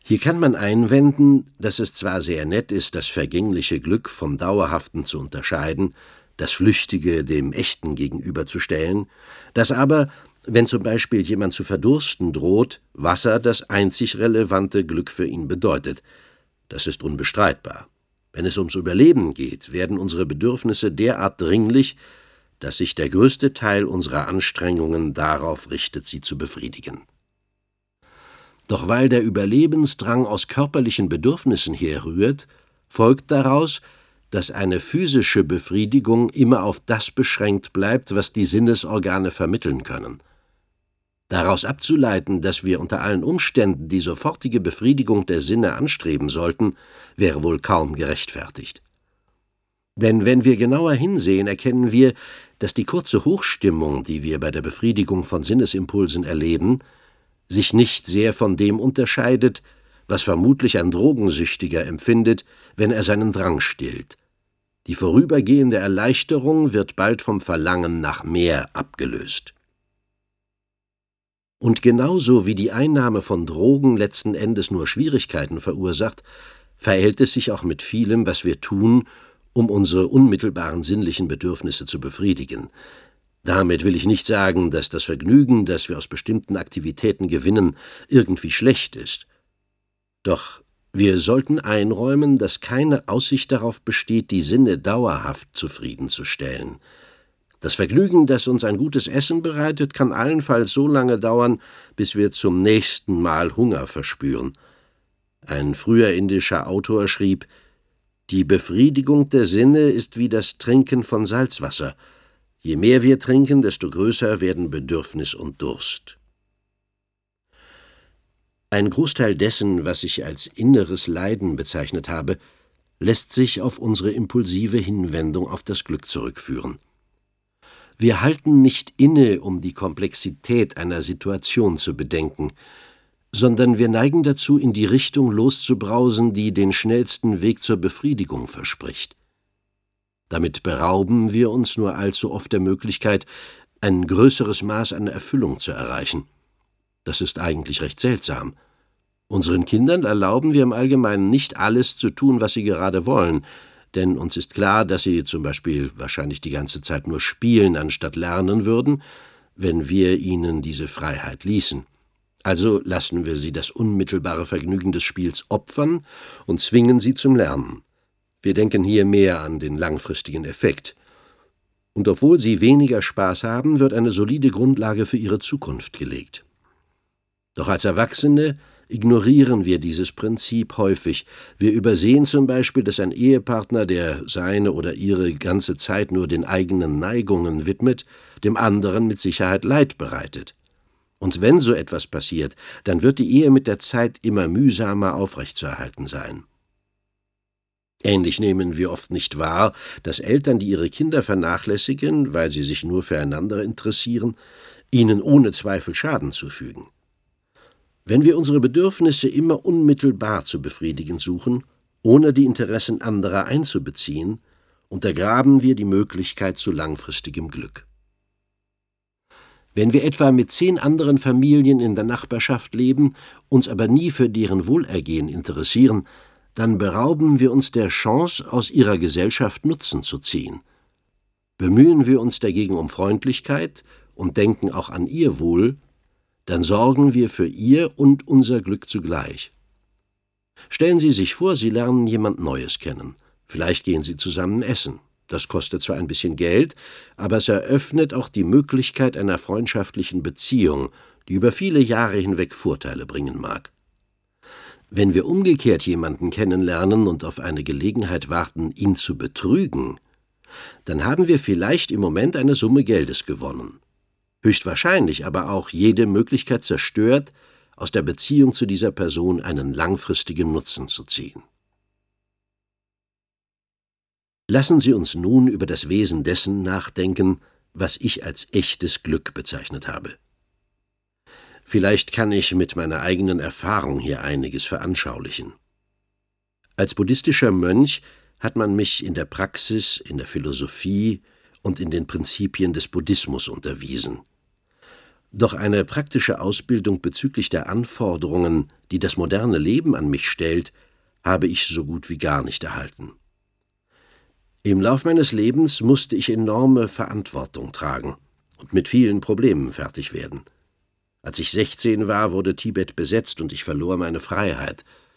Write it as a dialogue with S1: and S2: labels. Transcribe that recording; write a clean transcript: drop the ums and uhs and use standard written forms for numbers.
S1: Hier kann man einwenden, dass es zwar sehr nett ist, das vergängliche Glück vom Dauerhaften zu unterscheiden, das Flüchtige dem Echten gegenüberzustellen, dass aber, wenn zum Beispiel jemand zu verdursten droht, Wasser das einzig relevante Glück für ihn bedeutet. Das ist unbestreitbar. Wenn es ums Überleben geht, werden unsere Bedürfnisse derart dringlich, dass sich der größte Teil unserer Anstrengungen darauf richtet, sie zu befriedigen. Doch weil der Überlebensdrang aus körperlichen Bedürfnissen herrührt, folgt daraus, dass eine physische Befriedigung immer auf das beschränkt bleibt, was die Sinnesorgane vermitteln können. Daraus abzuleiten, dass wir unter allen Umständen die sofortige Befriedigung der Sinne anstreben sollten, wäre wohl kaum gerechtfertigt. Denn wenn wir genauer hinsehen, erkennen wir, dass die kurze Hochstimmung, die wir bei der Befriedigung von Sinnesimpulsen erleben, sich nicht sehr von dem unterscheidet, was vermutlich ein Drogensüchtiger empfindet, wenn er seinen Drang stillt. Die vorübergehende Erleichterung wird bald vom Verlangen nach mehr abgelöst. Und genauso wie die Einnahme von Drogen letzten Endes nur Schwierigkeiten verursacht, verhält es sich auch mit vielem, was wir tun, um unsere unmittelbaren sinnlichen Bedürfnisse zu befriedigen. Damit will ich nicht sagen, dass das Vergnügen, das wir aus bestimmten Aktivitäten gewinnen, irgendwie schlecht ist. Doch wir sollten einräumen, dass keine Aussicht darauf besteht, die Sinne dauerhaft zufriedenzustellen. Das Vergnügen, das uns ein gutes Essen bereitet, kann allenfalls so lange dauern, bis wir zum nächsten Mal Hunger verspüren. Ein früher indischer Autor schrieb: Die Befriedigung der Sinne ist wie das Trinken von Salzwasser. Je mehr wir trinken, desto größer werden Bedürfnis und Durst. Ein Großteil dessen, was ich als inneres Leiden bezeichnet habe, lässt sich auf unsere impulsive Hinwendung auf das Glück zurückführen. Wir halten nicht inne, um die Komplexität einer Situation zu bedenken, sondern wir neigen dazu, in die Richtung loszubrausen, die den schnellsten Weg zur Befriedigung verspricht. Damit berauben wir uns nur allzu oft der Möglichkeit, ein größeres Maß an Erfüllung zu erreichen. Das ist eigentlich recht seltsam. Unseren Kindern erlauben wir im Allgemeinen nicht alles zu tun, was sie gerade wollen, denn uns ist klar, dass sie zum Beispiel wahrscheinlich die ganze Zeit nur spielen, anstatt lernen würden, wenn wir ihnen diese Freiheit ließen. Also lassen wir sie das unmittelbare Vergnügen des Spiels opfern und zwingen sie zum Lernen. Wir denken hier mehr an den langfristigen Effekt. Und obwohl sie weniger Spaß haben, wird eine solide Grundlage für ihre Zukunft gelegt. Doch als Erwachsene ignorieren wir dieses Prinzip häufig. Wir übersehen zum Beispiel, dass ein Ehepartner, der seine oder ihre ganze Zeit nur den eigenen Neigungen widmet, dem anderen mit Sicherheit Leid bereitet. Und wenn so etwas passiert, dann wird die Ehe mit der Zeit immer mühsamer aufrechtzuerhalten sein. Ähnlich nehmen wir oft nicht wahr, dass Eltern, die ihre Kinder vernachlässigen, weil sie sich nur füreinander interessieren, ihnen ohne Zweifel Schaden zufügen. Wenn wir unsere Bedürfnisse immer unmittelbar zu befriedigen suchen, ohne die Interessen anderer einzubeziehen, untergraben wir die Möglichkeit zu langfristigem Glück. Wenn wir etwa mit 10 anderen Familien in der Nachbarschaft leben, uns aber nie für deren Wohlergehen interessieren, dann berauben wir uns der Chance, aus ihrer Gesellschaft Nutzen zu ziehen. Bemühen wir uns dagegen um Freundlichkeit und denken auch an ihr Wohl, dann sorgen wir für ihr und unser Glück zugleich. Stellen Sie sich vor, Sie lernen jemand Neues kennen. Vielleicht gehen Sie zusammen essen. Das kostet zwar ein bisschen Geld, aber es eröffnet auch die Möglichkeit einer freundschaftlichen Beziehung, die über viele Jahre hinweg Vorteile bringen mag. Wenn wir umgekehrt jemanden kennenlernen und auf eine Gelegenheit warten, ihn zu betrügen, dann haben wir vielleicht im Moment eine Summe Geldes gewonnen. Höchstwahrscheinlich aber auch jede Möglichkeit zerstört, aus der Beziehung zu dieser Person einen langfristigen Nutzen zu ziehen. Lassen Sie uns nun über das Wesen dessen nachdenken, was ich als echtes Glück bezeichnet habe. Vielleicht kann ich mit meiner eigenen Erfahrung hier einiges veranschaulichen. Als buddhistischer Mönch hat man mich in der Praxis, in der Philosophie und in den Prinzipien des Buddhismus unterwiesen. Doch eine praktische Ausbildung bezüglich der Anforderungen, die das moderne Leben an mich stellt, habe ich so gut wie gar nicht erhalten. Im Lauf meines Lebens musste ich enorme Verantwortung tragen und mit vielen Problemen fertig werden. Als ich 16 war, wurde Tibet besetzt und ich verlor meine Freiheit.